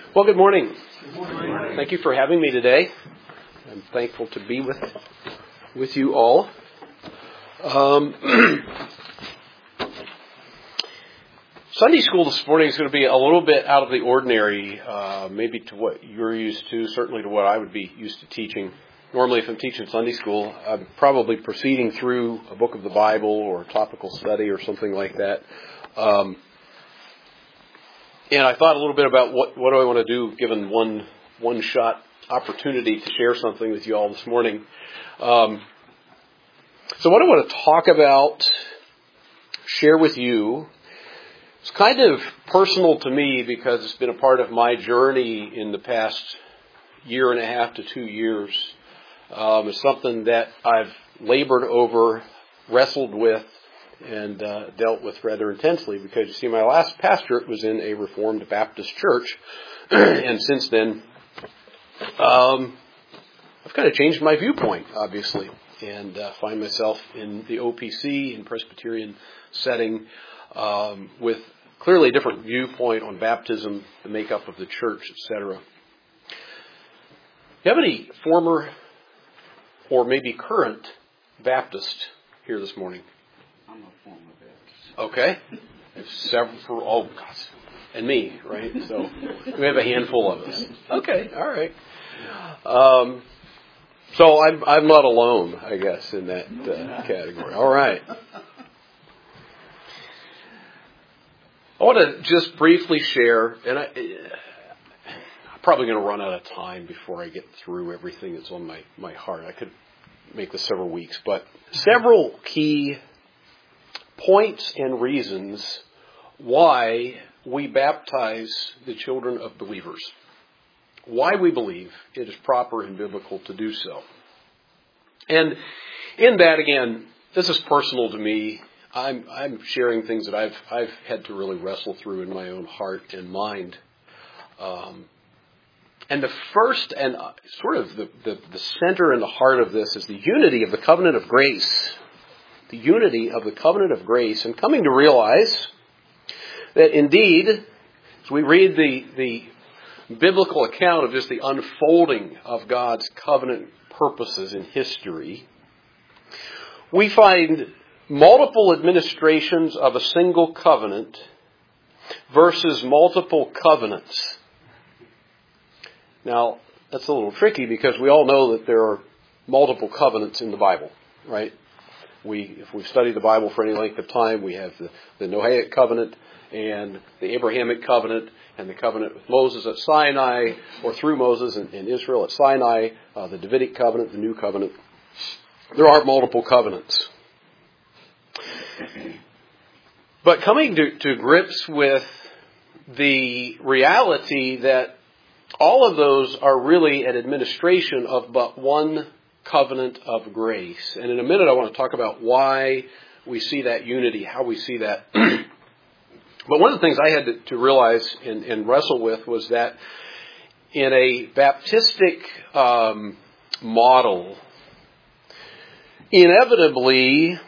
Well, good morning. Thank you for having me today. I'm thankful to be with you all. Sunday school this morning is going to be a little bit out of the ordinary, maybe to what you're used to, certainly to what I would be used to teaching. Normally, if I'm teaching Sunday school, I'm probably proceeding through a book of the Bible or a topical study or something like that. And I thought a little bit about what do I want to do given one shot opportunity to share something with you all this morning. So what I want to talk about, share with you, it's kind of personal to me because it's been a part of my journey in the past year and a half to 2 years. It's something that I've labored over, wrestled with, and dealt with rather intensely because, you see, my last pastorate was in a Reformed Baptist church, and since then, I've kind of changed my viewpoint, obviously, and find myself in the OPC, in Presbyterian setting, with clearly a different viewpoint on baptism, the makeup of the church, etc. Do you have any former or maybe current Baptist here this morning? I'm a former Baptist. Okay. Several, gosh, and me, right? So we have a handful of us. Okay, all right. So I'm not alone, I guess, in that category. All right. I want to just briefly share, and I'm probably going to run out of time before I get through everything that's on my heart. I could make this several weeks, but several key points and reasons why we baptize the children of believers. Why we believe it is proper and biblical to do so. And in that, again, this is personal to me. I'm sharing things that I've had to really wrestle through in my own heart and mind. And the first and sort of the center and the heart of this is the unity of the covenant of grace. The unity of the covenant of grace, and coming to realize that indeed, as we read the biblical account of just the unfolding of God's covenant purposes in history, we find multiple administrations of a single covenant versus multiple covenants. Now, that's a little tricky because we all know that there are multiple covenants in the Bible, right? If we've studied the Bible for any length of time, we have the Noahic covenant and the Abrahamic covenant and the covenant with Moses at Sinai, or through Moses and Israel at Sinai, the Davidic covenant, the New Covenant. There are multiple covenants. But coming to grips with the reality that all of those are really an administration of but one covenant of grace. And in a minute I want to talk about why we see that unity, how we see that. But one of the things I had to realize and wrestle with was that in a Baptistic model, inevitably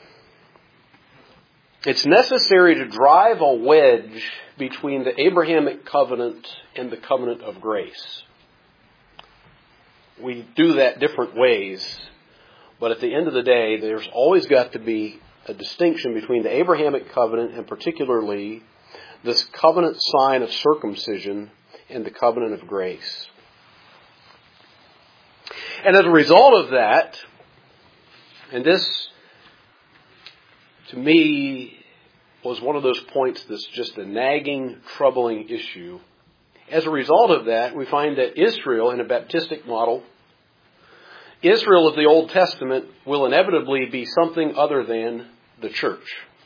it's necessary to drive a wedge between the Abrahamic covenant and the covenant of grace. We do that different ways, but at the end of the day, there's always got to be a distinction between the Abrahamic covenant and particularly this covenant sign of circumcision and the covenant of grace. And as a result of that, and this, to me, was one of those points that's just a nagging, troubling issue. As a result of that, we find that Israel, in a Baptistic model, Israel of the Old Testament will inevitably be something other than the church.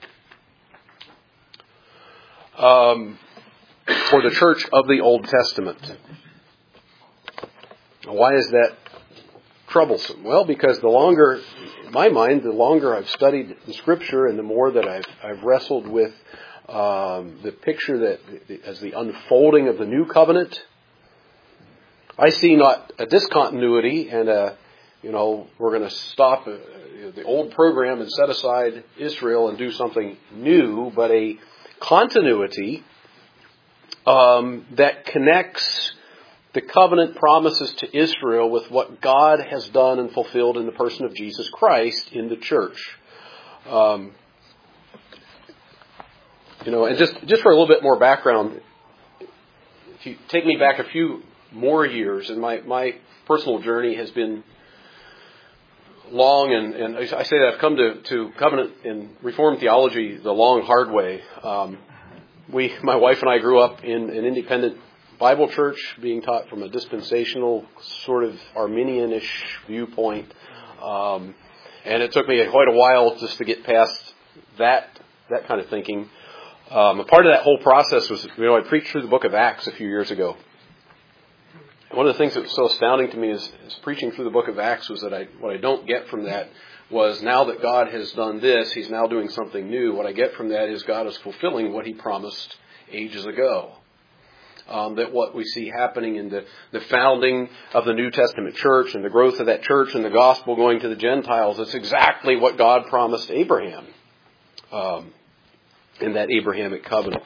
Or the church of the Old Testament. Why is that troublesome? Well, because the longer, in my mind, the longer I've studied the Scripture and the more that I've wrestled with the picture that as the unfolding of the new covenant, I see not a discontinuity and we're going to stop the old program and set aside Israel and do something new, but a continuity that connects the covenant promises to Israel with what God has done and fulfilled in the person of Jesus Christ in the church. And just for a little bit more background, if you take me back a few more years, and my personal journey has been long, and I say that I've come to covenant and Reformed theology the long, hard way. My wife and I grew up in an independent Bible church, being taught from a dispensational, sort of Arminian-ish viewpoint. And it took me quite a while just to get past that kind of thinking. A part of that whole process was, I preached through the book of Acts a few years ago. One of the things that was so astounding to me is preaching through the book of Acts was that what I don't get from that was, now that God has done this, He's now doing something new. What I get from that is God is fulfilling what He promised ages ago. That what we see happening in the founding of the New Testament church and the growth of that church and the gospel going to the Gentiles, it's exactly what God promised Abraham in that Abrahamic covenant.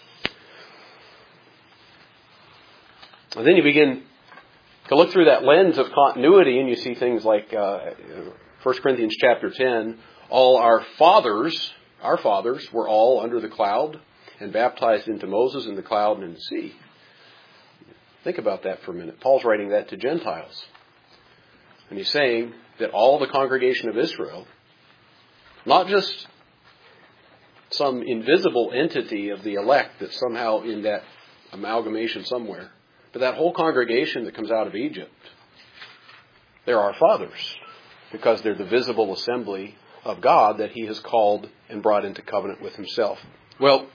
And then you begin to look through that lens of continuity, and you see things like 1 Corinthians chapter 10, all our fathers were all under the cloud and baptized into Moses in the cloud and in the sea. Think about that for a minute. Paul's writing that to Gentiles. And he's saying that all the congregation of Israel, not just some invisible entity of the elect that's somehow in that amalgamation somewhere, but that whole congregation that comes out of Egypt, they're our fathers, because they're the visible assembly of God that He has called and brought into covenant with Himself. Well,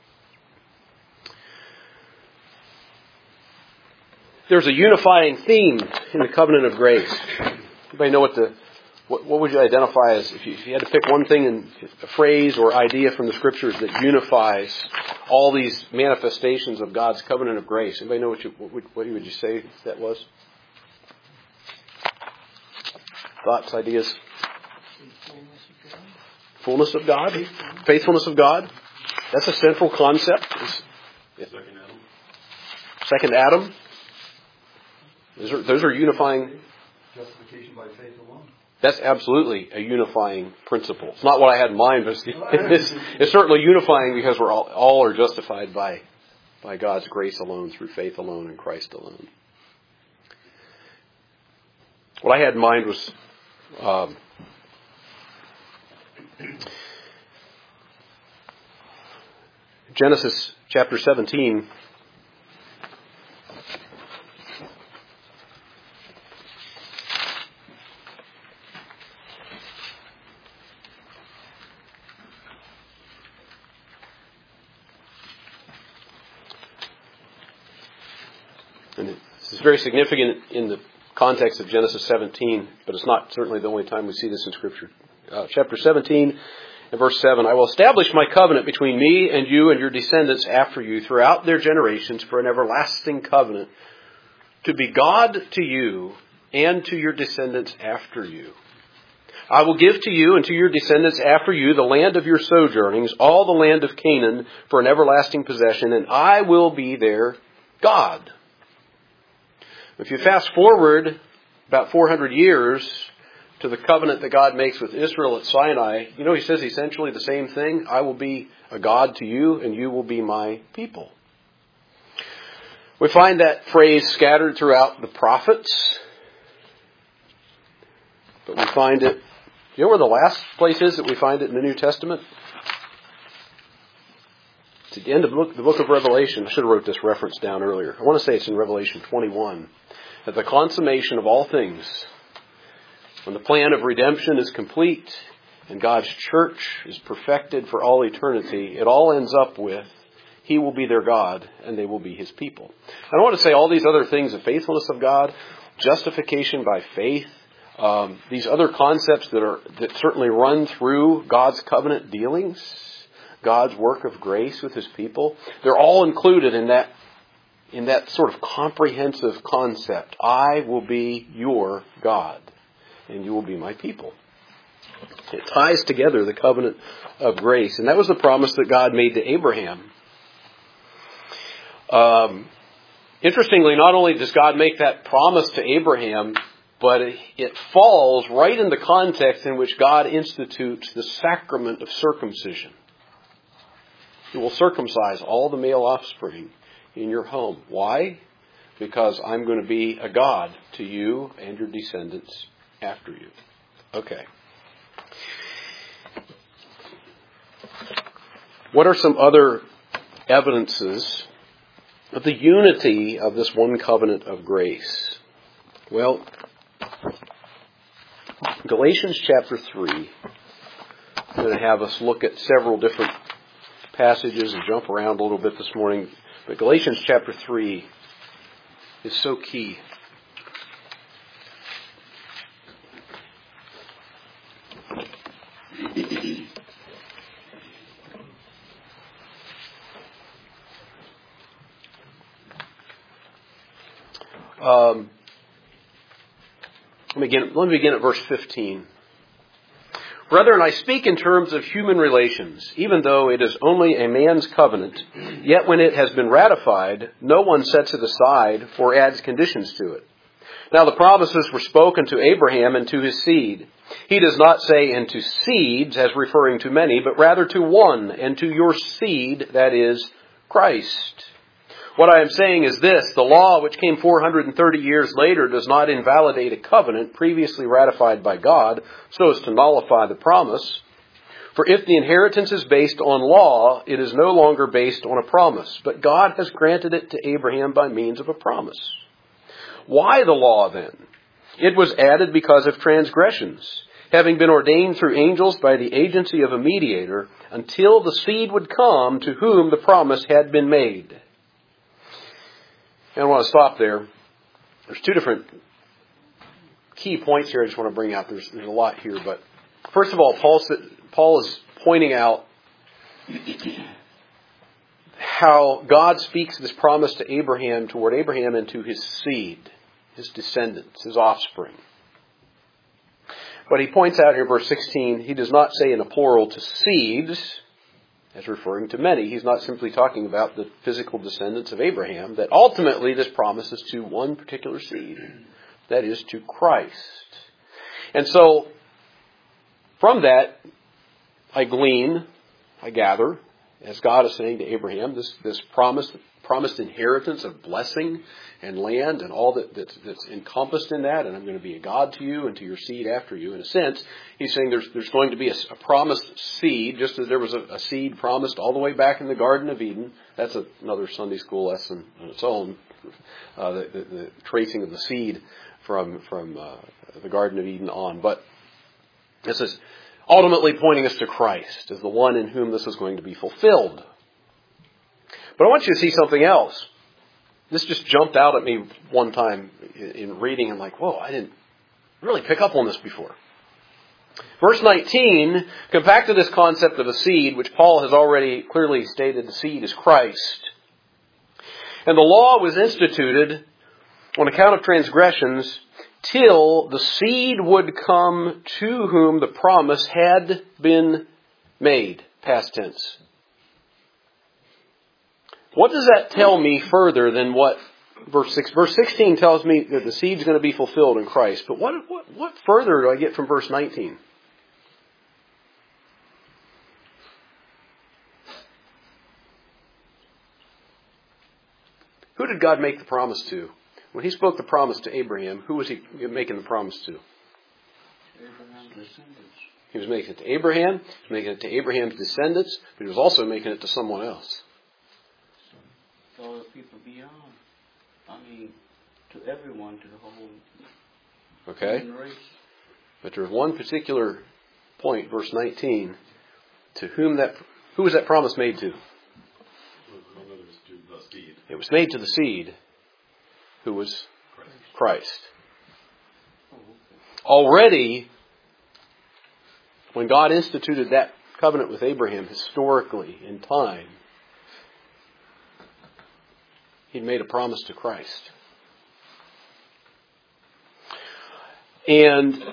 there's a unifying theme in the covenant of grace. Anybody know what would you identify as, if you had to pick one thing, in a phrase or idea from the Scriptures that unifies all these manifestations of God's covenant of grace? Anybody know what would you say that was? Thoughts, ideas? Fullness of God. Faithfulness of God. That's a central concept. Second Adam. Those are unifying. Justification by faith alone. That's absolutely a unifying principle. It's not what I had in mind, but it's certainly unifying, because we're all are justified by God's grace alone, through faith alone, in Christ alone. What I had in mind was Genesis chapter 17. And this is very significant in the context of Genesis 17, but it's not certainly the only time we see this in Scripture. Chapter 17 and verse 7, I will establish my covenant between me and you and your descendants after you throughout their generations for an everlasting covenant, to be God to you and to your descendants after you. I will give to you and to your descendants after you the land of your sojournings, all the land of Canaan, for an everlasting possession, and I will be their God. If you fast forward about 400 years to the covenant that God makes with Israel at Sinai, He says essentially the same thing. I will be a God to you, and you will be my people. We find that phrase scattered throughout the prophets, but we find it, you know where the last place is that we find it in the New Testament? It's at the end of the book of Revelation. I should have wrote this reference down earlier. I want to say it's in Revelation 21. At the consummation of all things, when the plan of redemption is complete and God's church is perfected for all eternity, it all ends up with He will be their God and they will be His people. I don't want to say all these other things, the faithfulness of God, justification by faith, these other concepts that certainly run through God's covenant dealings, God's work of grace with His people. They're all included in that sort of comprehensive concept. I will be your God, and you will be my people. It ties together the covenant of grace. And that was the promise that God made to Abraham. Interestingly, not only does God make that promise to Abraham, but it falls right in the context in which God institutes the sacrament of circumcision. He will circumcise all the male offspring in your home. Why? Because I'm going to be a God to you and your descendants after you. Okay. What are some other evidences of the unity of this one covenant of grace? Well, Galatians chapter 3, I'm going to have us look at several different passages and jump around a little bit this morning. But Galatians chapter 3 is so key. Let me begin at verse 15. Brethren, I speak in terms of human relations, even though it is only a man's covenant. Yet when it has been ratified, no one sets it aside or adds conditions to it. Now the promises were spoken to Abraham and to his seed. He does not say into seeds as referring to many, but rather to one, and to your seed, that is, Christ. What I am saying is this: the law, which came 430 years later, does not invalidate a covenant previously ratified by God so as to nullify the promise. For if the inheritance is based on law, it is no longer based on a promise, but God has granted it to Abraham by means of a promise. Why the law then? It was added because of transgressions, having been ordained through angels by the agency of a mediator, until the seed would come to whom the promise had been made. And I want to stop there. There's two different key points here I just want to bring out. There's a lot here. But first of all, Paul is pointing out how God speaks this promise to Abraham, toward Abraham and to his seed, his descendants, his offspring. But he points out here, verse 16, he does not say in a plural to seeds, as referring to many. He's not simply talking about the physical descendants of Abraham, that ultimately this promise is to one particular seed, that is to Christ. And so, from that, I gather, as God is saying to Abraham, this promised inheritance of blessing and land and all that's encompassed in that, and I'm going to be a God to you and to your seed after you. In a sense, he's saying there's going to be a promised seed, just as there was a seed promised all the way back in the Garden of Eden. That's another Sunday school lesson on its own, the tracing of the seed from the Garden of Eden on. But this is ultimately pointing us to Christ as the one in whom this is going to be fulfilled. But I want you to see something else. This just jumped out at me one time in reading. I'm like, whoa, I didn't really pick up on this before. Verse 19, come back to this concept of a seed, which Paul has already clearly stated the seed is Christ. And the law was instituted on account of transgressions till the seed would come to whom the promise had been made. Past tense. What does that tell me further than what verse 6? Verse 16 tells me that the seed's going to be fulfilled in Christ. But what further do I get from verse 19? Who did God make the promise to? When he spoke the promise to Abraham, who was he making the promise to? Abraham's descendants. He was making it to Abraham. He was making it to Abraham's descendants. But he was also making it to someone else. To all the people beyond. To everyone, to the whole human race. But there's one particular point, verse 19, who was that promise made to? It was made to the seed, who was Christ. Already, when God instituted that covenant with Abraham historically in time, He'd made a promise to Christ. And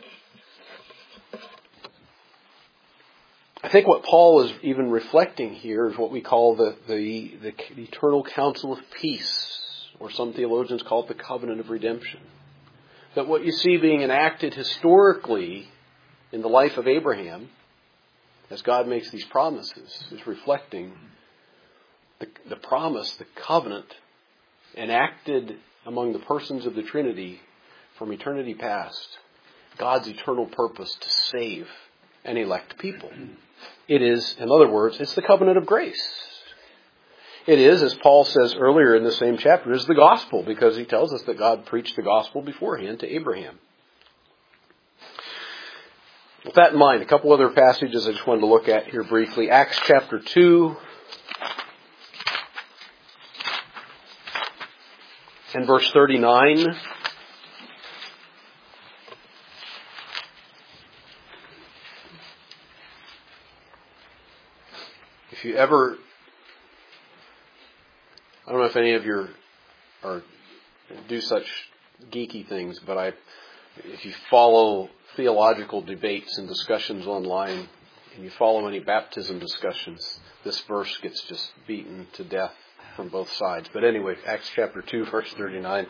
I think what Paul is even reflecting here is what we call the eternal counsel of peace, or some theologians call it the covenant of redemption. That what you see being enacted historically in the life of Abraham, as God makes these promises, is reflecting the promise, the covenant, enacted among the persons of the Trinity from eternity past. God's eternal purpose to save and elect people. It is, in other words, it's the covenant of grace. It is, as Paul says earlier in the same chapter, is the gospel, because he tells us that God preached the gospel beforehand to Abraham. With that in mind, a couple other passages I just wanted to look at here briefly. Acts chapter 2 and verse 39. If you ever, I don't know if any of you do such geeky things, but if you follow theological debates and discussions online, and you follow any baptism discussions, this verse gets just beaten to death from both sides. But anyway, Acts chapter 2, verse 39.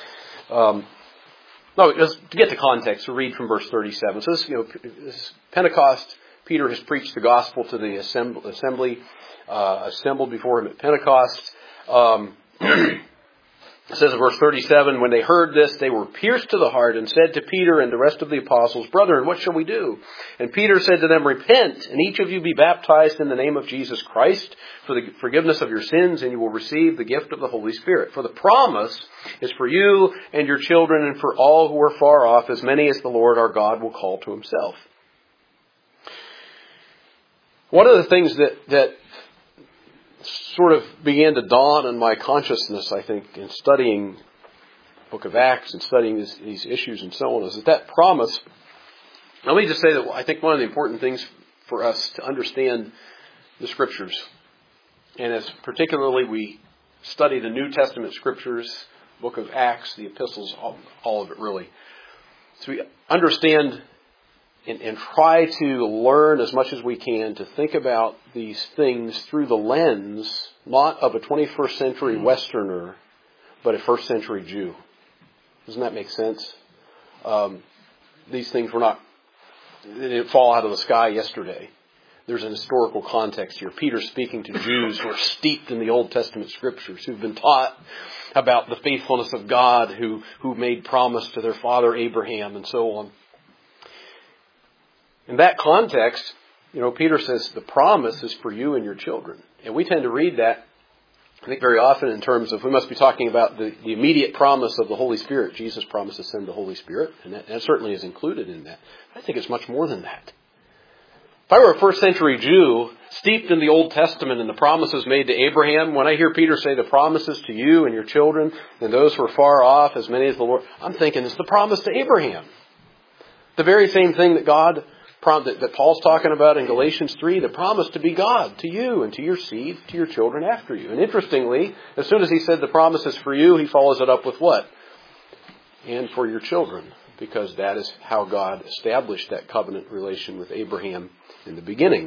Just to get the context, we'll read from verse 37. So this is Pentecost. Peter has preached the gospel to the assembly assembled before him at Pentecost. It says in verse 37, when they heard this, they were pierced to the heart and said to Peter and the rest of the apostles, Brethren, what shall we do? And Peter said to them, Repent, and each of you be baptized in the name of Jesus Christ for the forgiveness of your sins, and you will receive the gift of the Holy Spirit. For the promise is for you and your children and for all who are far off, as many as the Lord our God will call to himself. One of the things that sort of began to dawn on my consciousness, I think, in studying the book of Acts and studying these issues and so on, is that promise. Let me just say that I think one of the important things for us to understand the Scriptures, and as particularly we study the New Testament Scriptures, book of Acts, the epistles, all of it really, so we understand and try to learn as much as we can to think about these things through the lens, not of a 21st century Westerner, but a first century Jew. Doesn't that make sense? These things they didn't fall out of the sky yesterday. There's an historical context here. Peter's speaking to Jews who are steeped in the Old Testament Scriptures, who've been taught about the faithfulness of God, who made promise to their father Abraham and so on. In that context, Peter says the promise is for you and your children. And we tend to read that, I think, very often in terms of we must be talking about the immediate promise of the Holy Spirit. Jesus promised to send the Holy Spirit, and that certainly is included in that. I think it's much more than that. If I were a first century Jew, steeped in the Old Testament and the promises made to Abraham, when I hear Peter say the promises to you and your children and those who are far off, as many as the Lord, I'm thinking it's the promise to Abraham. The very same thing that Paul's talking about in Galatians 3, the promise to be God to you and to your seed, to your children after you. And interestingly, as soon as he said the promise is for you, he follows it up with what? And for your children, because that is how God established that covenant relation with Abraham in the beginning.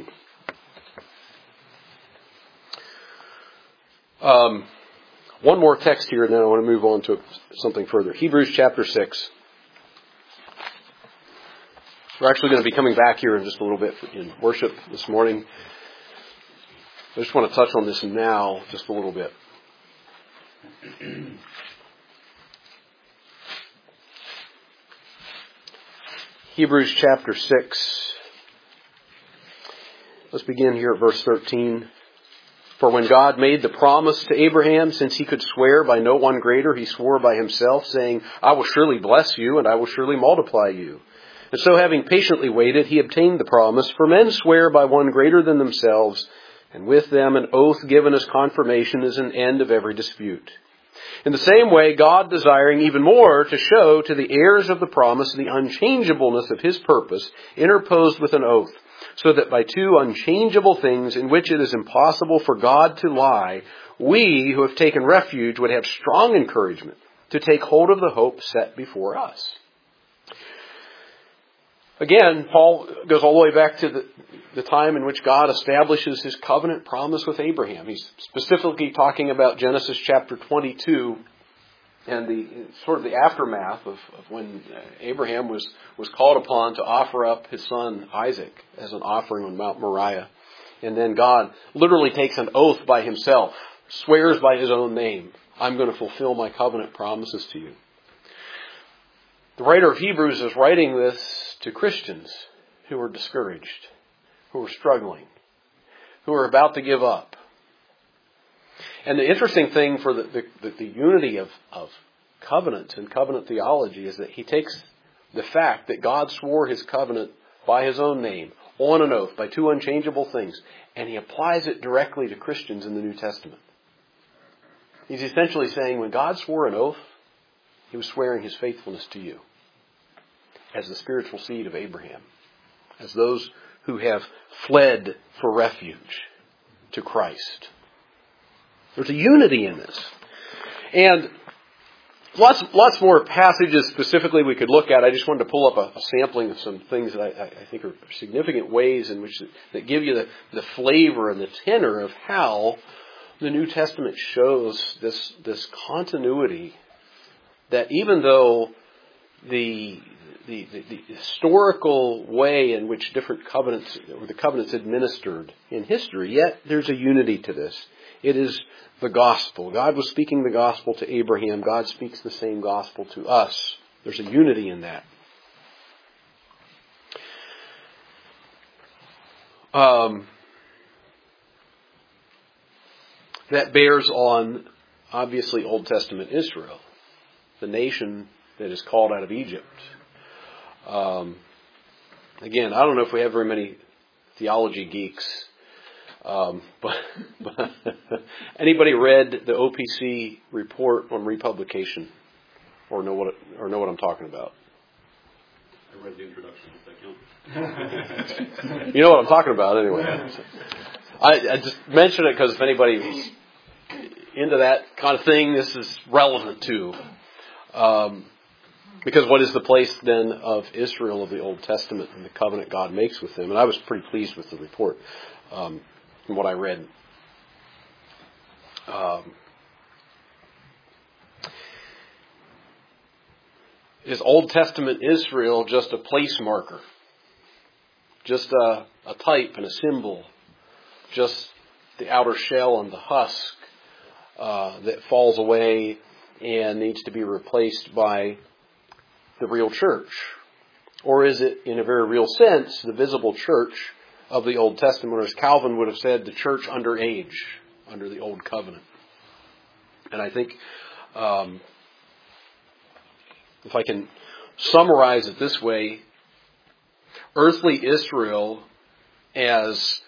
One more text here, and then I want to move on to something further. Hebrews chapter 6. We're actually going to be coming back here in just a little bit in worship this morning. I just want to touch on this now just a little bit. Hebrews chapter 6. Let's begin here at verse 13. For when God made the promise to Abraham, since he could swear by no one greater, he swore by himself, saying, I will surely bless you, and I will surely multiply you. And so having patiently waited, he obtained the promise. For men swear by one greater than themselves, and with them an oath given as confirmation is an end of every dispute. In the same way, God, desiring even more to show to the heirs of the promise the unchangeableness of his purpose, interposed with an oath, so that by two unchangeable things in which it is impossible for God to lie, we who have taken refuge would have strong encouragement to take hold of the hope set before us. Again, Paul goes all the way back to the time in which God establishes his covenant promise with Abraham. He's specifically talking about Genesis chapter 22 and the sort of the aftermath of when Abraham was called upon to offer up his son Isaac as an offering on Mount Moriah. And then God literally takes an oath by himself, swears by his own name, I'm going to fulfill my covenant promises to you. The writer of Hebrews is writing this to Christians who are discouraged, who are struggling, who are about to give up. And the interesting thing for the unity of covenant and covenant theology is that he takes the fact that God swore his covenant by his own name, on an oath, by two unchangeable things, and he applies it directly to Christians in the New Testament. He's essentially saying when God swore an oath, he was swearing his faithfulness to you as the spiritual seed of Abraham, as those who have fled for refuge to Christ. There's a unity in this. And lots more passages specifically we could look at. I just wanted to pull up a sampling of some things that I think are significant ways in which that give you the flavor and the tenor of how the New Testament shows this continuity, that even though the historical way in which different covenants, or the covenants administered in history, yet there's a unity to this. It is the gospel. God was speaking the gospel to Abraham. God speaks the same gospel to us. There's a unity in that. That bears on, obviously, Old Testament Israel, the nation that is called out of Egypt. Again, I don't know if we have very many theology geeks, but anybody read the OPC report on republication, or know what I'm talking about? I read the introduction. Does that count? You know what I'm talking about, anyway. I just mention it because if anybody's into that kind of thing, this is relevant too. Because what is the place then of Israel of the Old Testament and the covenant God makes with them? And I was pretty pleased with the report from what I read. Is Old Testament Israel just a place marker? Just a type and a symbol? Just the outer shell and the husk that falls away and needs to be replaced by the real church? Or is it, in a very real sense, the visible church of the Old Testament, or as Calvin would have said, the church under age, under the Old Covenant? And I think, if I can summarize it this way, earthly Israel as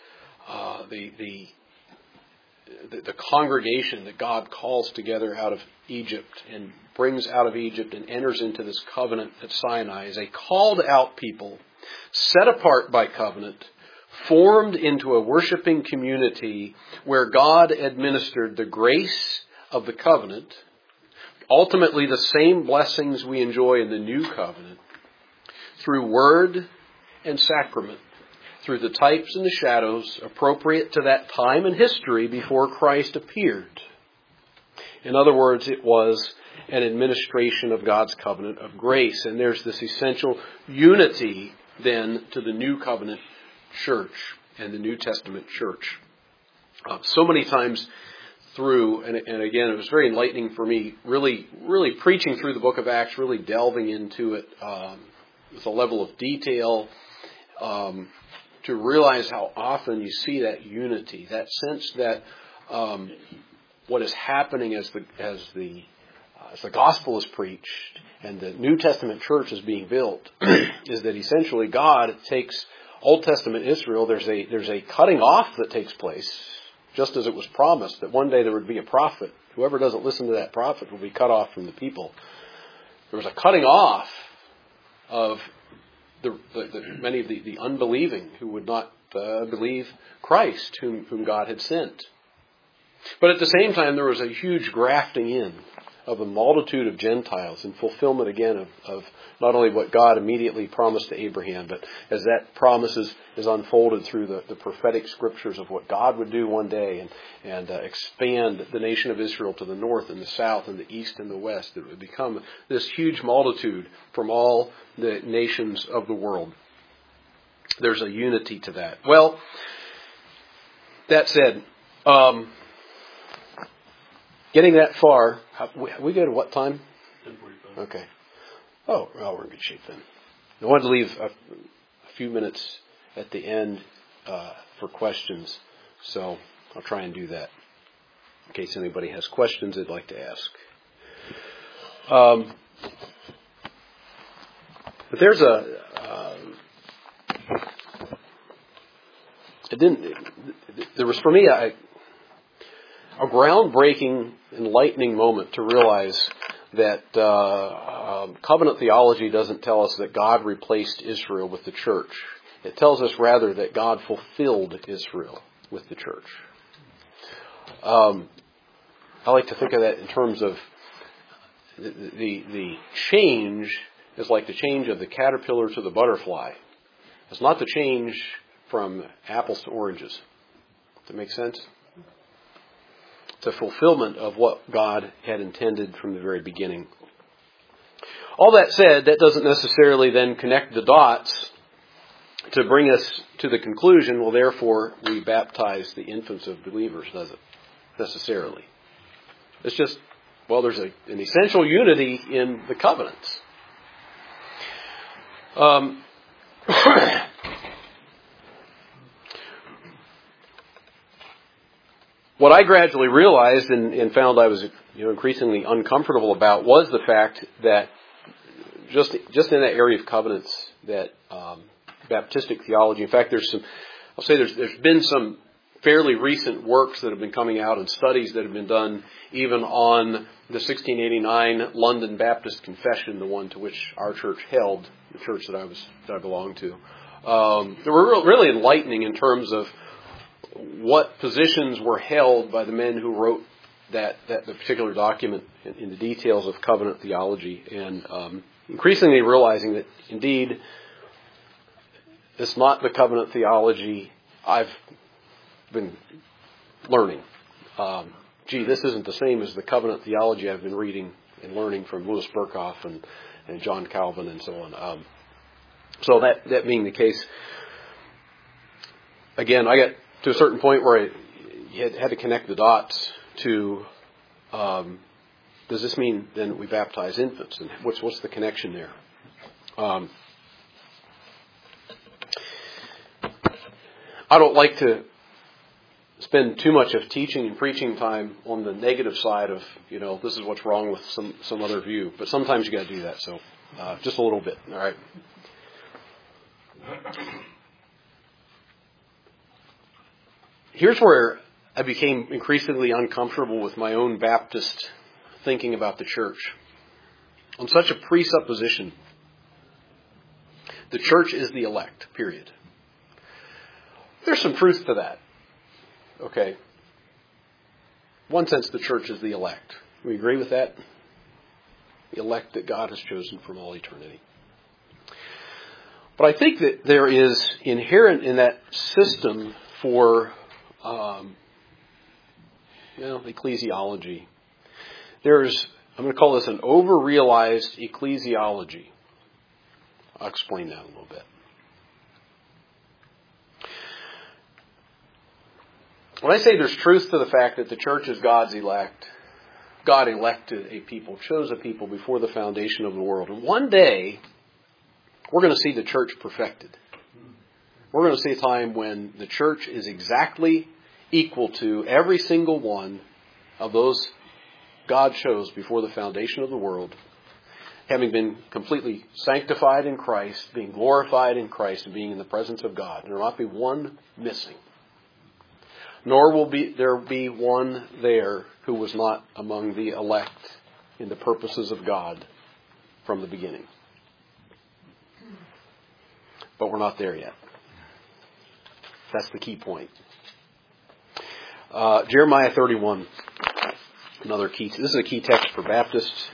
the congregation that God calls together out of Egypt and brings out of Egypt and enters into this covenant at Sinai is a called out people, set apart by covenant, formed into a worshiping community where God administered the grace of the covenant, ultimately the same blessings we enjoy in the new covenant, through word and sacrament, through the types and the shadows appropriate to that time and history before Christ appeared. In other words, it was an administration of God's covenant of grace. And there's this essential unity then to the new covenant church and the New Testament church. So many times through, and again, it was very enlightening for me, really preaching through the book of Acts, really delving into it with a level of detail, to realize how often you see that unity, that sense that what is happening as the gospel is preached and the New Testament church is being built is that essentially God takes Old Testament Israel. There's a cutting off that takes place, just as it was promised that one day there would be a prophet. Whoever doesn't listen to that prophet will be cut off from the people. There was a cutting off of many of the unbelieving who would not believe Christ, whom God had sent. But at the same time, there was a huge grafting in of a multitude of Gentiles, in fulfillment again of not only what God immediately promised to Abraham, but as that promise is unfolded through the prophetic scriptures of what God would do one day and expand the nation of Israel to the north and the south and the east and the west. It would become this huge multitude from all the nations of the world. There's a unity to that. Well, that said, getting that far, we go to what time? 10:45. Okay. Oh, well, we're in good shape then. I wanted to leave a few minutes at the end for questions, so I'll try and do that in case anybody has questions they'd like to ask. But there's there was for me a groundbreaking, enlightening moment to realize that covenant theology doesn't tell us that God replaced Israel with the church. It tells us rather that God fulfilled Israel with the church. I like to think of that in terms of the change is like the change of the caterpillar to the butterfly. It's not the change from apples to oranges. Does that make sense? It's a fulfillment of what God had intended from the very beginning. All that said, that doesn't necessarily then connect the dots to bring us to the conclusion, well, therefore, we baptize the infants of believers, does it? Necessarily. It's just, well, there's an essential unity in the covenants. What I gradually realized and found I was increasingly uncomfortable about was the fact that just in that area of covenants, that Baptistic theology. In fact, there's been some fairly recent works that have been coming out and studies that have been done even on the 1689 London Baptist Confession, the one to which our church held, the church that I belonged to. They were really enlightening in terms of what positions were held by the men who wrote the particular document in the details of covenant theology, and increasingly realizing that indeed it's not the covenant theology I've been learning. This isn't the same as the covenant theology I've been reading and learning from Louis Berkhoff and John Calvin and so on. So that being the case, again, I got to a certain point where I had to connect the dots to, does this mean then we baptize infants? And what's the connection there? I don't like to spend too much of teaching and preaching time on the negative side of, this is what's wrong with some other view. But sometimes you got to do that. So just a little bit. All right. Here's where I became increasingly uncomfortable with my own Baptist thinking about the church. On such a presupposition, the church is the elect, period. There's some truth to that. Okay. In one sense, the church is the elect. We agree with that? The elect that God has chosen from all eternity. But I think that there is inherent in that system for ecclesiology. I'm going to call this an over-realized ecclesiology. I'll explain that a little bit. When I say there's truth to the fact that the church is God's elect, God elected a people, chose a people before the foundation of the world. And one day, we're going to see the church perfected. We're going to see a time when the church is exactly equal to every single one of those God chose before the foundation of the world, having been completely sanctified in Christ, being glorified in Christ, and being in the presence of God. And there will not be one missing. Nor will there be one there who was not among the elect in the purposes of God from the beginning. But we're not there yet. That's the key point. Jeremiah 31. This is a key text for Baptists.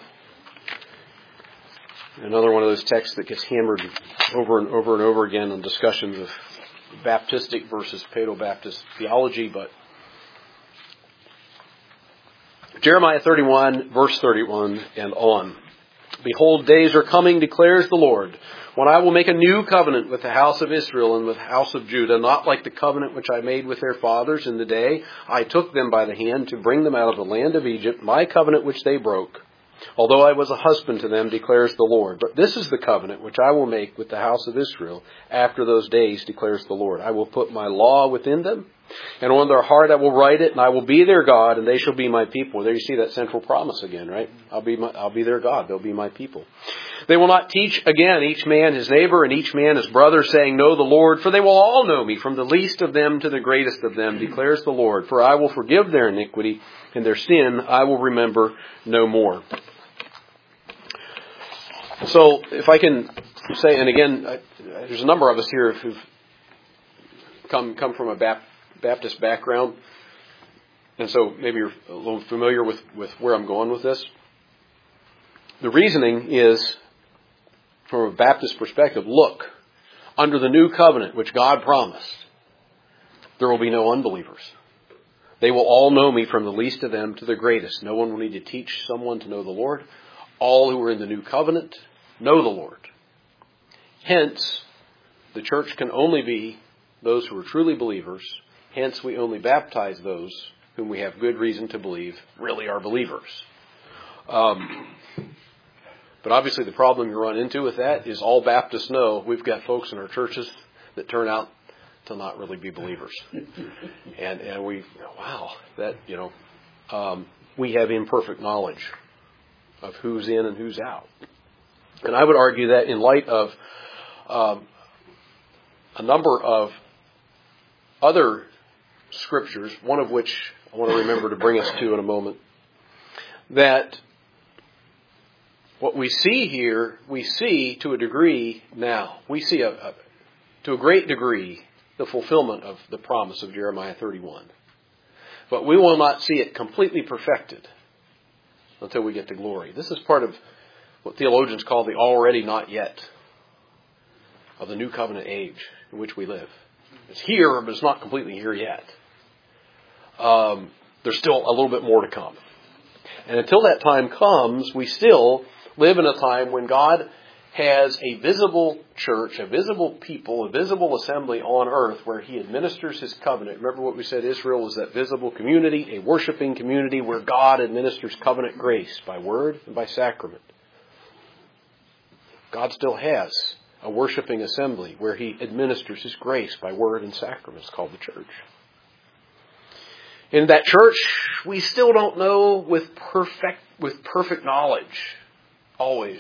Another one of those texts that gets hammered over and over and over again in discussions of Baptistic versus Paedo-Baptist theology. But Jeremiah 31, verse 31 and on. Behold, days are coming, declares the Lord, when I will make a new covenant with the house of Israel and with the house of Judah, not like the covenant which I made with their fathers in the day I took them by the hand to bring them out of the land of Egypt, my covenant which they broke. Although I was a husband to them, declares the Lord. But this is the covenant which I will make with the house of Israel after those days, declares the Lord. I will put my law within them, and on their heart I will write it, and I will be their God, and they shall be my people. There you see that central promise again, right? I'll be their God. They'll be my people. They will not teach again each man his neighbor and each man his brother, saying, Know the Lord, for they will all know me, from the least of them to the greatest of them, declares the Lord. For I will forgive their iniquity, and their sin I will remember no more. So, if I can say, and again, there's a number of us here who've come from a Baptist background, and so maybe you're a little familiar with where I'm going with this. The reasoning is, from a Baptist perspective, look, under the new covenant which God promised, there will be no unbelievers. They will all know me, from the least of them to the greatest. No one will need to teach someone to know the Lord. All who are in the new covenant know the Lord. Hence, the church can only be those who are truly believers. Hence, we only baptize those whom we have good reason to believe really are believers. But obviously the problem you run into with that is all Baptists know we've got folks in our churches that turn out to not really be believers. And we, we have imperfect knowledge of who's in and who's out. And I would argue that in light of a number of other scriptures, one of which I want to remember to bring us to in a moment, that what we see here, we see to a degree now. We see to a great degree the fulfillment of the promise of Jeremiah 31. But we will not see it completely perfected until we get to glory. This is part of what theologians call the already not yet of the new covenant age in which we live. It's here, but it's not completely here yet. There's still a little bit more to come. And until that time comes, we still live in a time when God has a visible church, a visible people, a visible assembly on earth where He administers His covenant. Remember what we said, Israel was that visible community, a worshiping community where God administers covenant grace by word and by sacrament. God still has a worshiping assembly where He administers His grace by word and sacrament. It's called the church. In that church, we still don't know with perfect knowledge always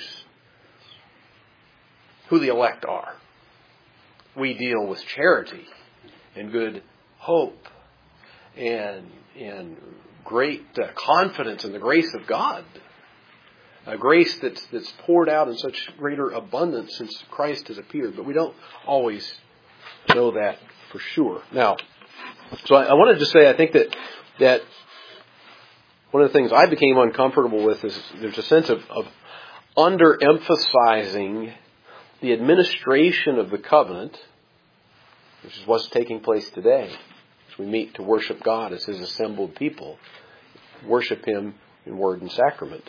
who the elect are. We deal with charity and good hope and great confidence in the grace of God. A grace that's poured out in such greater abundance since Christ has appeared. But we don't always know that for sure. Now, so I wanted to say, I think that one of the things I became uncomfortable with is there's a sense of underemphasizing the administration of the covenant, which is what's taking place today, as we meet to worship God as His assembled people, worship Him in word and sacrament.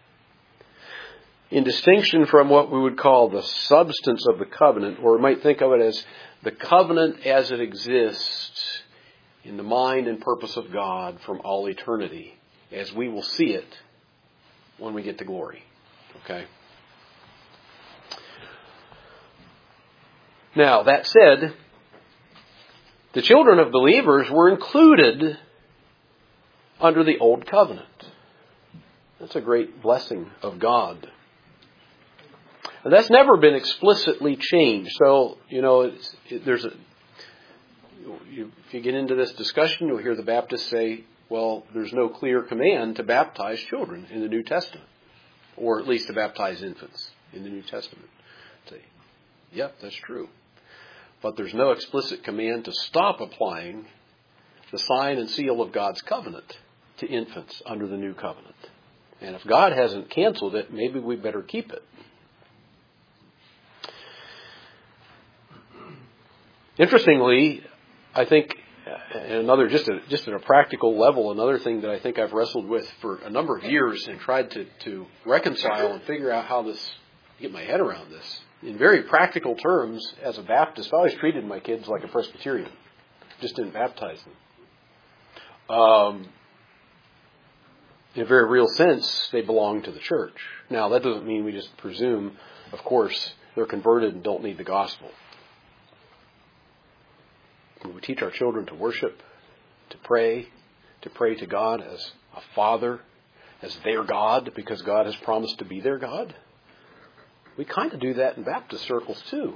In distinction from what we would call the substance of the covenant, or we might think of it as the covenant as it exists in the mind and purpose of God from all eternity, as we will see it when we get to glory. Okay? Now, that said, the children of believers were included under the Old Covenant. That's a great blessing of God. And that's never been explicitly changed. So, if you get into this discussion, you'll hear the Baptists say, well, there's no clear command to baptize children in the New Testament. Or at least to baptize infants in the New Testament. Say, yep, that's true. But there's no explicit command to stop applying the sign and seal of God's covenant to infants under the new covenant. And if God hasn't canceled it, maybe we better keep it. Interestingly, I think another, just at a practical level, another thing that I think I've wrestled with for a number of years and tried to reconcile and figure out how get my head around this. In very practical terms, as a Baptist, I always treated my kids like a Presbyterian. Just didn't baptize them. In a very real sense, they belong to the church. Now, that doesn't mean we just presume, of course, they're converted and don't need the gospel. We teach our children to worship, to pray to God as a father, as their God, because God has promised to be their God. We kind of do that in Baptist circles too.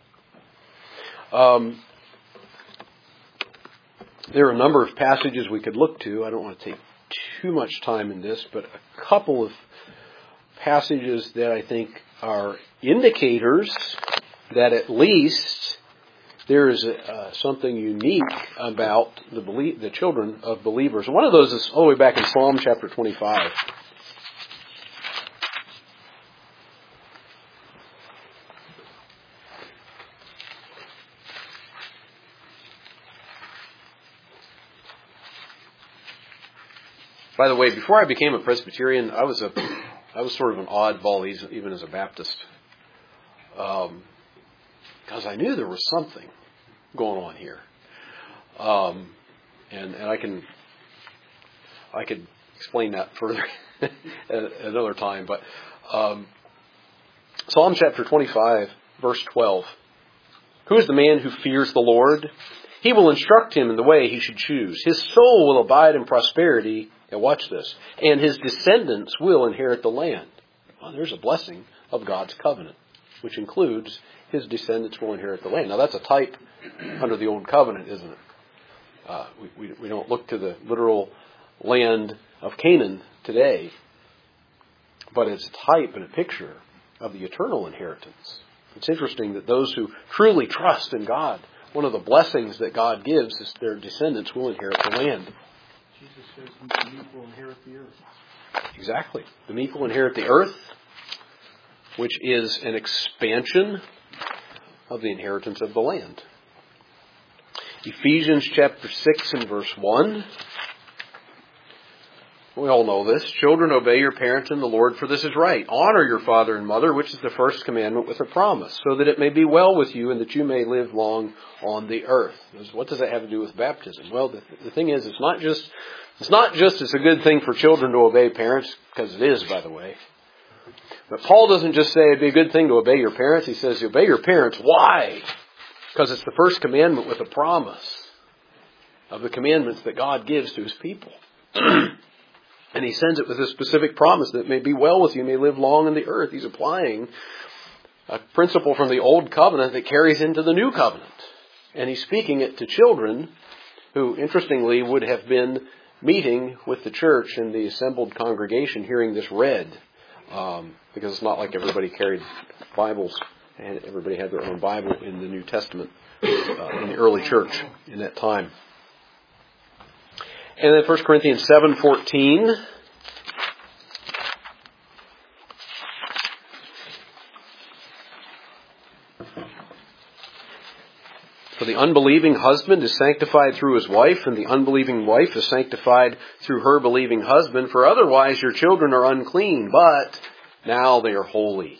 There are a number of passages we could look to. I don't want to take too much time in this, but a couple of passages that I think are indicators that at least there is something unique about the children of believers. One of those is all the way back in Psalm chapter 25. By the way, before I became a Presbyterian, I was sort of an oddball, even as a Baptist, because I knew there was something going on here, and I could explain that further at another time. But Psalm chapter 25, verse 12: "Who is the man who fears the Lord? He will instruct him in the way he should choose. His soul will abide in prosperity." Now watch this. "And his descendants will inherit the land." Well, there's a blessing of God's covenant, which includes his descendants will inherit the land. Now that's a type under the old covenant, isn't it? We don't look to the literal land of Canaan today, but it's a type and a picture of the eternal inheritance. It's interesting that those who truly trust in God, one of the blessings that God gives is their descendants will inherit the land. Jesus says the meek will inherit the earth. Exactly. The meek will inherit the earth, which is an expansion of the inheritance of the land. Ephesians chapter 6 and verse 1. We all know this. "Children, obey your parents in the Lord, for this is right. Honor your father and mother, which is the first commandment with a promise, so that it may be well with you and that you may live long on the earth." What does that have to do with baptism? Well, the thing is, it's not just it's a good thing for children to obey parents, because it is, by the way. But Paul doesn't just say it'd be a good thing to obey your parents. He says, obey your parents. Why? Because it's the first commandment with a promise of the commandments that God gives to his people. And he sends it with a specific promise that it may be well with you, may live long in the earth. He's applying a principle from the old covenant that carries into the new covenant. And he's speaking it to children who, interestingly, would have been meeting with the church and the assembled congregation hearing this read. Because it's not like everybody carried Bibles and everybody had their own Bible in the New Testament in the early church in that time. And then 1 Corinthians 7:14. "For the unbelieving husband is sanctified through his wife, and the unbelieving wife is sanctified through her believing husband. For otherwise your children are unclean, but now they are holy."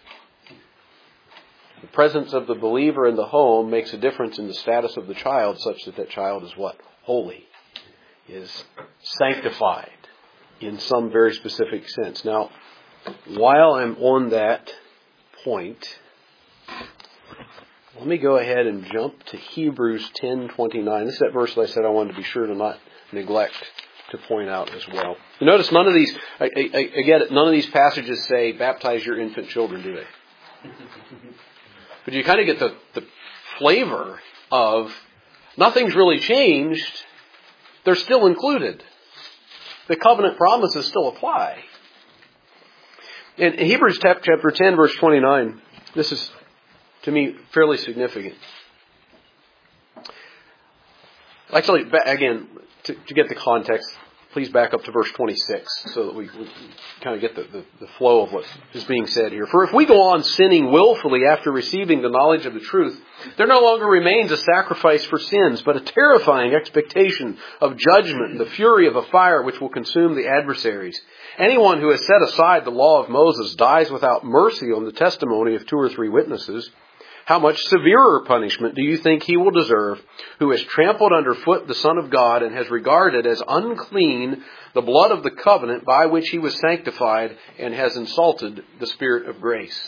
The presence of the believer in the home makes a difference in the status of the child, such that that child is what? Holy. Is sanctified in some very specific sense. Now, while I'm on that point, let me go ahead and jump to Hebrews 10:29. This is that verse that I said I wanted to be sure to not neglect to point out as well. You notice none of these, again, none of these passages say baptize your infant children, do they? But you kind of get the flavor of nothing's really changed. They're still included. The covenant promises still apply. In Hebrews chapter 10, verse 29, this is, to me, fairly significant. Actually, again, to get the context, please back up to verse 26 so that we kind of get the flow of what is being said here. For if we go on sinning willfully after receiving the knowledge of the truth, there no longer remains a sacrifice for sins, but a terrifying expectation of judgment and the fury of a fire which will consume the adversaries. Anyone who has set aside the law of Moses dies without mercy on the testimony of 2 or 3 witnesses. How much severer punishment do you think he will deserve who has trampled underfoot the Son of God and has regarded as unclean the blood of the covenant by which he was sanctified and has insulted the Spirit of grace?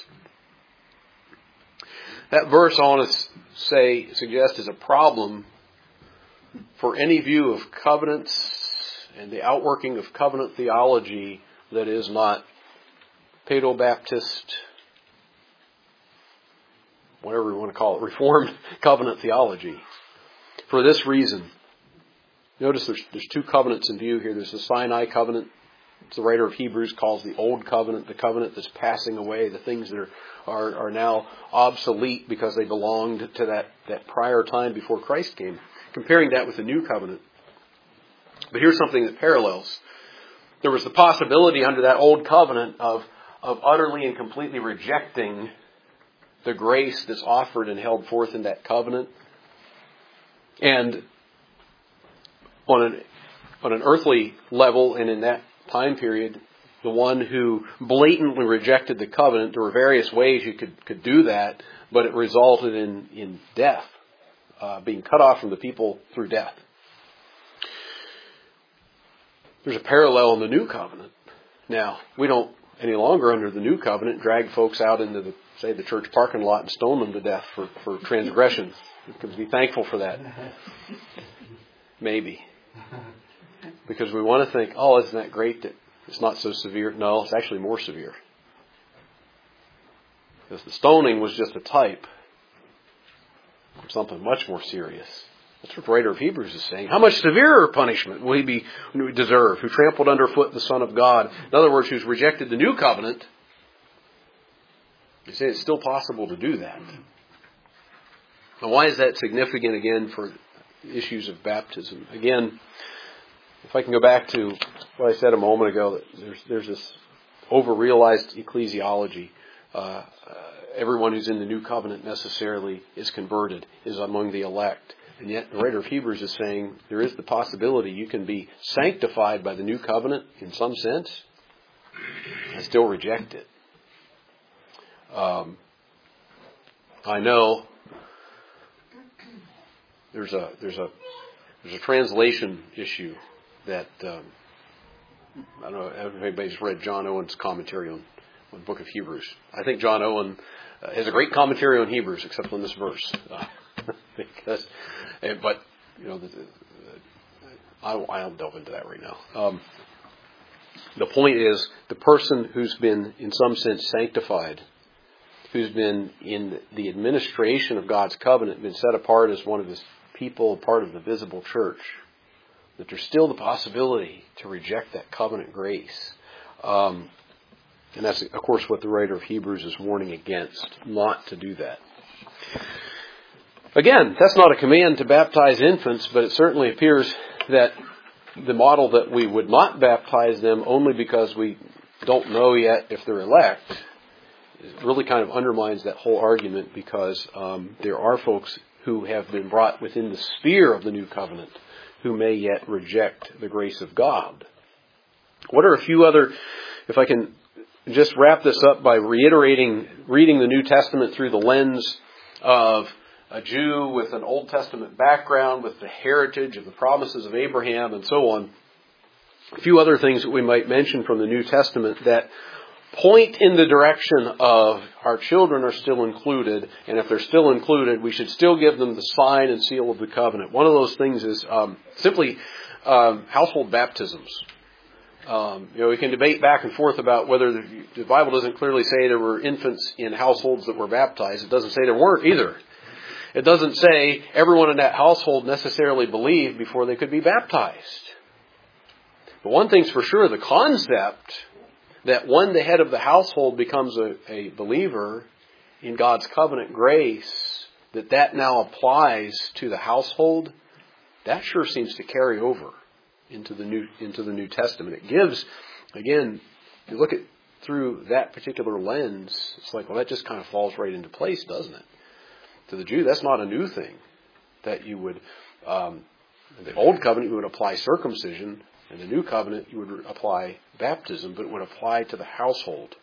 That verse, I want to suggest is a problem for any view of covenants and the outworking of covenant theology that is not Paedo-Baptist, whatever we want to call it, Reformed covenant theology. For this reason, notice there's 2 covenants in view here. There's the Sinai covenant, which the writer of Hebrews calls the Old Covenant, the covenant that's passing away, the things that are now obsolete because they belonged to that prior time before Christ came. Comparing that with the New Covenant. But here's something that parallels. There was the possibility under that Old Covenant of utterly and completely rejecting the grace that's offered and held forth in that covenant. And on an earthly level and in that time period, the one who blatantly rejected the covenant, there were various ways you could do that, but it resulted in death, being cut off from the people through death. There's a parallel in the New Covenant. Now, we don't any longer under the New Covenant drag folks out into the church parking lot and stone them to death for transgression. We can be thankful for that. Maybe. Because we want to think, oh, isn't that great that it's not so severe? No, it's actually more severe. Because the stoning was just a type of something much more serious. That's what the writer of Hebrews is saying. How much severer punishment will he deserve who trampled underfoot the Son of God? In other words, who's rejected the New Covenant. You say it's still possible to do that. Now, why is that significant again for issues of baptism? Again, if I can go back to what I said a moment ago, that there's this over-realized ecclesiology. Everyone who's in the New Covenant necessarily is converted, is among the elect. And yet the writer of Hebrews is saying there is the possibility you can be sanctified by the New Covenant in some sense and still reject it. I know there's a translation issue that I don't know if anybody's read John Owen's commentary on the book of Hebrews. I think John Owen has a great commentary on Hebrews, except on this verse. But I don't delve into that right now. The point is, the person who's been in some sense sanctified, who's been in the administration of God's covenant, been set apart as one of His people, part of the visible church, that there's still the possibility to reject that covenant grace. And that's, of course, what the writer of Hebrews is warning against, not to do that. Again, that's not a command to baptize infants, but it certainly appears that the model that we would not baptize them only because we don't know yet if they're elect really kind of undermines that whole argument, because there are folks who have been brought within the sphere of the New Covenant who may yet reject the grace of God. What are a few other, if I can just wrap this up by reiterating, reading the New Testament through the lens of a Jew with an Old Testament background, with the heritage of the promises of Abraham and so on. A few other things that we might mention from the New Testament that point in the direction of our children are still included, and if they're still included, we should still give them the sign and seal of the covenant. One of those things is simply household baptisms. We can debate back and forth about whether the Bible doesn't clearly say there were infants in households that were baptized. It doesn't say there weren't either. It doesn't say everyone in that household necessarily believed before they could be baptized. But one thing's for sure, the concept that when the head of the household becomes a believer in God's covenant grace, that now applies to the household, that sure seems to carry over into the New Testament. It gives, again, you look at through that particular lens, it's like, well, that just kind of falls right into place, doesn't it? To the Jew, that's not a new thing. That you would, the Old Covenant, you would apply circumcision, and the New Covenant, you would apply baptism, but it would apply to the household.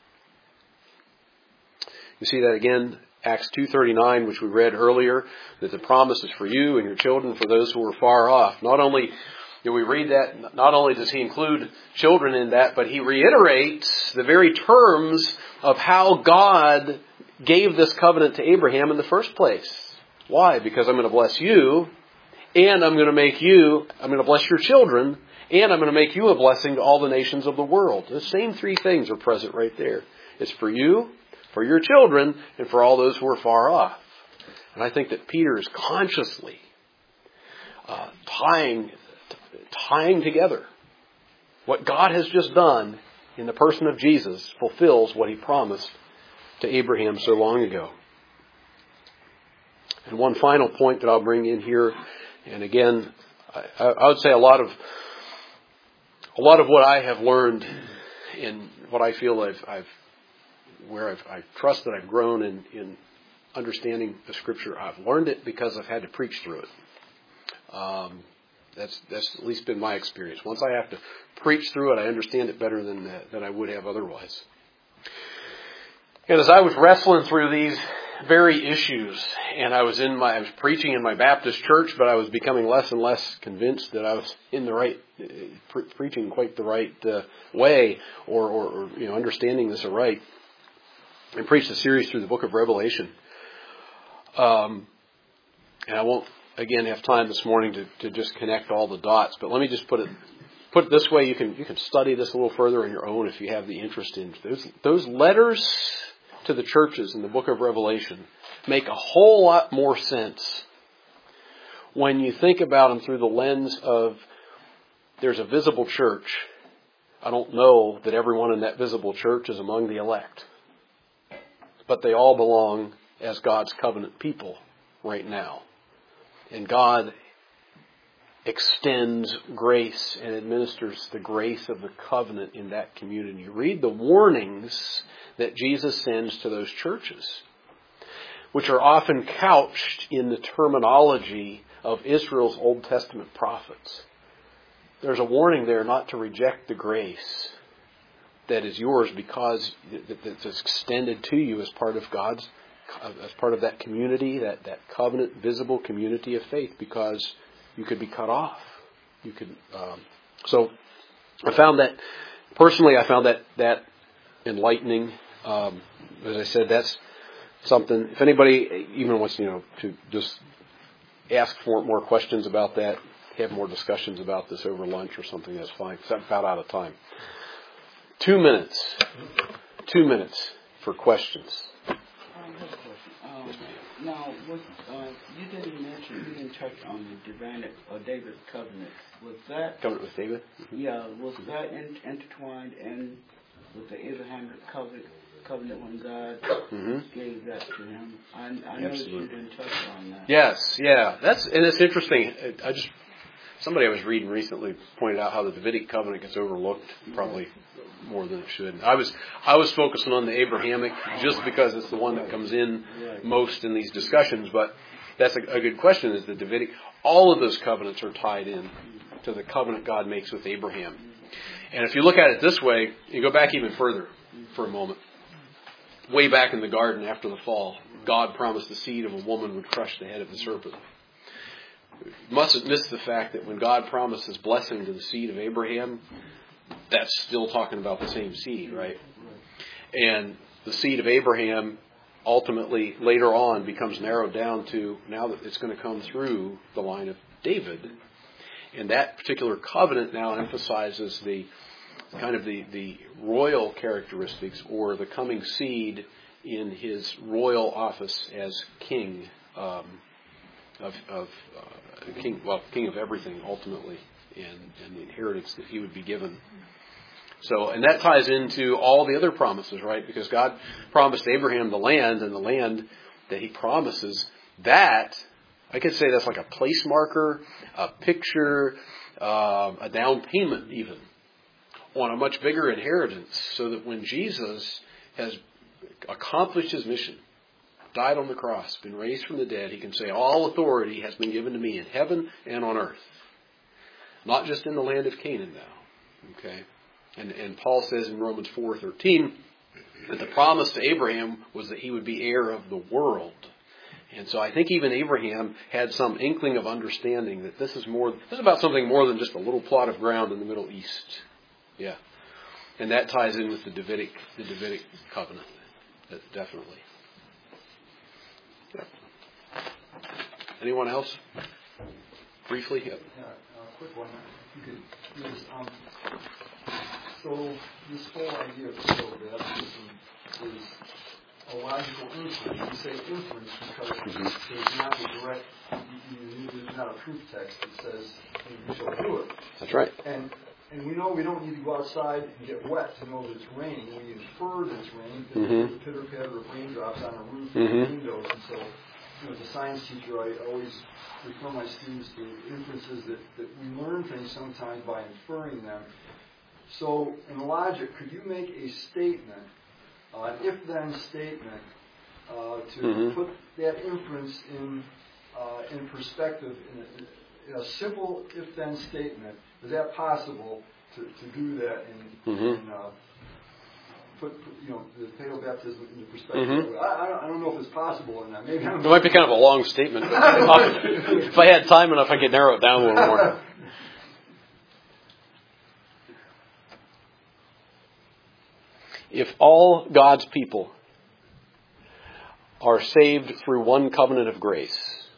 You see that again, Acts 2:39, which we read earlier, that the promise is for you and your children, for those who are far off. Not only do we read that, not only does he include children in that, but he reiterates the very terms of how God gave this covenant to Abraham in the first place. Why? Because I'm going to bless you, and I'm going to bless your children, and I'm going to make you a blessing to all the nations of the world. The same three things are present right there. It's for you, for your children, and for all those who are far off. And I think that Peter is consciously tying together what God has just done in the person of Jesus fulfills what he promised to Abraham so long ago. And one final point that I'll bring in here, and again, I would say a lot of what I have learned in what I feel I've trust that I've grown in understanding the Scripture. I've learned it because I've had to preach through it. That's at least been my experience. Once I have to preach through it, I understand it better than I would have otherwise. And as I was wrestling through these very issues, and I was preaching in my Baptist church, but I was becoming less and less convinced that I was in the right, preaching quite the right way, or understanding this aright. I preached a series through the book of Revelation. And I won't, again, have time this morning to just connect all the dots, but let me just put it this way. You can study this a little further on your own if you have the interest in those letters to the churches in the book of Revelation make a whole lot more sense when you think about them through the lens of there's a visible church. I don't know that everyone in that visible church is among the elect, but they all belong as God's covenant people right now. And God extends grace and administers the grace of the covenant in that community. Read the warnings that Jesus sends to those churches, which are often couched in the terminology of Israel's Old Testament prophets. There's a warning there not to reject the grace that is yours because that's extended to you as part of God's, as part of that community, that covenant, visible community of faith, because you could be cut off. You could. So I found that personally. I found that enlightening. As I said, that's something. If anybody even wants, to just ask for more questions about that, have more discussions about this over lunch or something, that's fine. Because I'm about out of time. 2 minutes. 2 minutes for questions. I have a question. Now, you didn't touch on the Davidic or David's covenant. Was that covenant with David? Mm-hmm. Yeah, was that intertwined in with the Abrahamic covenant when God gave that to him? I noticed you didn't touch on that. Yes, yeah, it's interesting. Somebody I was reading recently pointed out how the Davidic covenant gets overlooked probably more than it should. I was focusing on the Abrahamic just because it's the one that comes in most in these discussions. But that's a good question. Is the Davidic? All of those covenants are tied in to the covenant God makes with Abraham. And if you look at it this way, you go back even further for a moment. Way back in the garden after the fall, God promised the seed of a woman would crush the head of the serpent. You mustn't miss the fact that when God promises blessing to the seed of Abraham, that's still talking about the same seed, right? And the seed of Abraham ultimately later on becomes narrowed down to now that it's going to come through the line of David. And that particular covenant now emphasizes the royal characteristics, or the coming seed in his royal office as king king of everything ultimately, and the inheritance that he would be given. So, and that ties into all the other promises, right? Because God promised Abraham the land, and the land that he promises, that I could say that's like a place marker, a picture, a down payment even, on a much bigger inheritance, so that when Jesus has accomplished his mission, died on the cross, been raised from the dead, he can say, all authority has been given to me in heaven and on earth. Not just in the land of Canaan now. Okay? And Paul says in Romans 4:13 that the promise to Abraham was that he would be heir of the world. And so I think even Abraham had some inkling of understanding that this is about something more than just a little plot of ground in the Middle East. Yeah. And that ties in with the Davidic covenant. Definitely. Yeah. Anyone else? Briefly? Yeah. Quick one. You could use, so this whole idea of pseudo-baptism is a logical inference. You say inference because there's not a direct, there's not a proof text that says you shall do it. That's right. And we know we don't need to go outside and get wet to know that it's raining. We infer that it's raining because there's a pitter-patter of raindrops on a roof and windows. And so, as a science teacher, I always refer my students to inferences that we learn things sometimes by inferring them. So, in logic, could you make a statement, an if-then statement, to put that inference in perspective in a simple if-then statement? Is that possible to do that and put the paedo baptism into perspective? I don't know if it's possible or not. Maybe it might be kind of a long statement. If I had time enough, I could narrow it down a little more. If all God's people are saved through one covenant of grace,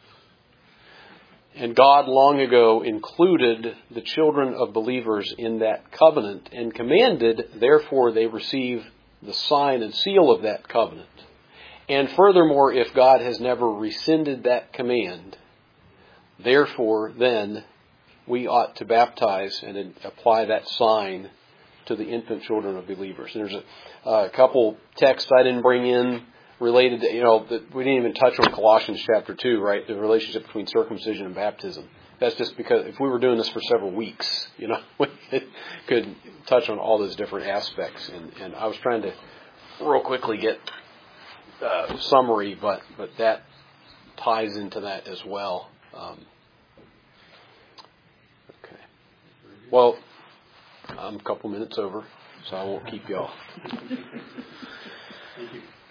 and God long ago included the children of believers in that covenant and commanded, therefore, they receive the sign and seal of that covenant. And furthermore, if God has never rescinded that command, therefore, then, we ought to baptize and apply that sign to the infant children of believers. And there's a couple texts I didn't bring in related to, that we didn't even touch on Colossians chapter 2, right? The relationship between circumcision and baptism. That's just because if we were doing this for several weeks, we could touch on all those different aspects. And I was trying to real quickly get a summary, but that ties into that as well. Okay. Well, I'm a couple minutes over, so I won't keep y'all. Thank you.